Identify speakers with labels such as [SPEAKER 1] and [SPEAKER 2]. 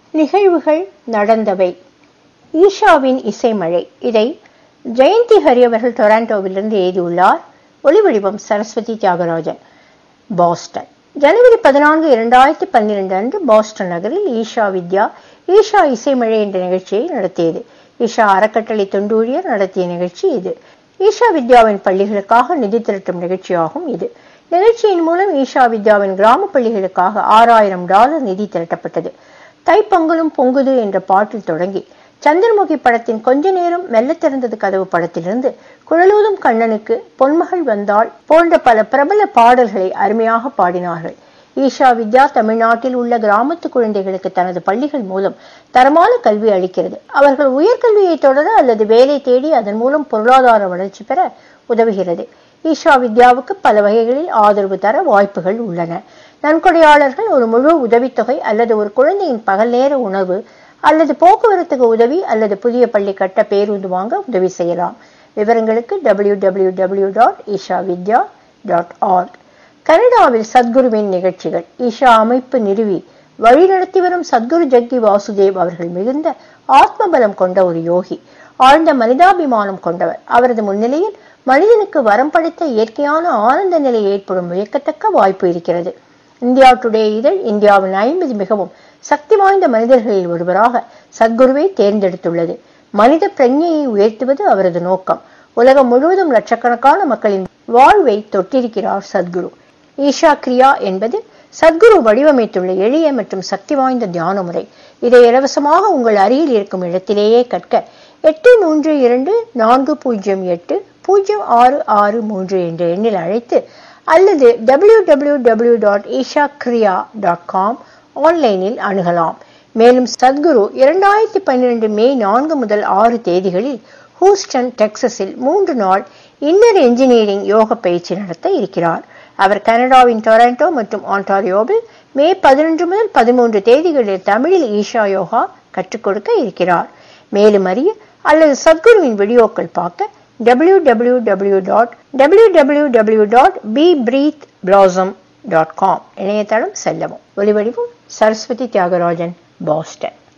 [SPEAKER 1] நிகழ்வுகள் நடந்தவை. ஈஷாவின் இசைமழை. இதை ஜெயந்தி ஹரி அவர்கள் டொராண்டோவிலிருந்து எழுதியுள்ளார். ஒலிவடிவம் சரஸ்வதி தியாகராஜன், பாஸ்டன். ஜனவரி 14, 2012 அன்று பாஸ்டன் நகரில் ஈஷா வித்யா ஈஷா இசைமழை என்ற நிகழ்ச்சியை நடத்தியது. ஈஷா அறக்கட்டளை தொண்டூழியர் நடத்திய நிகழ்ச்சி இது. ஈஷா வித்யாவின் பள்ளிகளுக்காக நிதி திரட்டும் நிகழ்ச்சியாகும் இது. நிகழ்ச்சியின் மூலம் ஈஷா வித்யாவின் கிராம பள்ளிகளுக்காக $6000 நிதி திரட்டப்பட்டது. தைப்பொங்கலும் பொங்குது என்ற பாட்டில் தொடங்கி சந்திரமுகி படத்தின் கொஞ்ச நேரம் மெல்ல திறந்தது கதவு படத்திலிருந்து குழலூதும் கண்ணனுக்கு, பொன்மகள் வந்தாள் போன்ற பல பிரபல பாடல்களை அருமையாக பாடினார்கள். ஈஷா வித்யா தமிழ்நாட்டில் உள்ள கிராமத்து குழந்தைகளுக்கு தனது பள்ளிகள் மூலம் தரமான கல்வி அளிக்கிறது. அவர்கள் உயர்கல்வியை தொடர அல்லது வேலை தேடி அதன் மூலம் பொருளாதார வளர்ச்சி பெற உதவுகிறது. ஈஷா வித்யாவுக்கு பல வகைகளில் ஆதரவு தர வாய்ப்புகள் உள்ளன. நன்கொடையாளர்கள் ஒரு முழு உதவித்தொகை அல்லது ஒரு குழந்தையின் பகல் நேர உணவு அல்லது போக்குவரத்துக்கு உதவி அல்லது புதிய பள்ளி கட்ட பேருந்து வாங்க உதவி செய்யலாம். விவரங்களுக்கு www.ishavidya.org. கனடாவில் சத்குருவின் நிகழ்ச்சிகள். ஈஷா அமைப்பு நிறுவி வழிநடத்தி வரும் சத்குரு ஜக்கி வாசுதேவ் அவர்கள் மிகுந்த ஆத்மபலம் கொண்ட ஒரு யோகி, ஆழ்ந்த மனிதாபிமானம் கொண்டவர். அவரது முன்னிலையில் மனிதனுக்கு வரம் படைத்த இயற்கையான ஆனந்த நிலை ஏற்படும் வியக்கத்தக்க வாய்ப்பு இருக்கிறது. இந்தியா டுடே இதழ் இந்தியாவின் 50 மிகவும் சக்தி வாய்ந்த மனிதர்களில் ஒருவராக சத்குருவை தேர்ந்தெடுத்துள்ளது. மனித பிரஜையை உயர்த்துவது அவரது நோக்கம். உலகம் முழுவதும் லட்சக்கணக்கான மக்களின் வாழ்வை தொட்டிருக்கிறார் சத்குரு. ஈஷா கிரியா என்பது சத்குரு வடிவமைத்துள்ள எளிய மற்றும் சக்தி வாய்ந்த தியான முறை. இதை இலவசமாக உங்கள் அருகில் இருக்கும் இடத்திலேயே கற்க 832-408-0663 என்ற எண்ணில் அழைத்து அல்லது www.ishakriya.com ஆன்லைனில் அணுகலாம். மேலும் சத்குரு 2012 மே 4 முதல் 6 தேதிகளில் ஹூஸ்டன் டெக்சஸில் 3 நாள் இன்னர் என்ஜினியரிங் யோக பயிற்சி நடத்த இருக்கிறார். அவர் கனடாவின் டொராண்டோ மற்றும் ஆன்டாரியோவில் மே 11 முதல் 13 தேதிகளில் தமிழில் ஈஷா யோகா கற்றுக் கொடுக்க இருக்கிறார். மேலும் அறிய அல்லது சத்குருவின் வீடியோக்கள் பார்க்க www.bebreathblossom.com இணையதளம் செல்லவும். ஒலிவடிவம் சரஸ்வதி தியாகராஜன், பாஸ்டன்.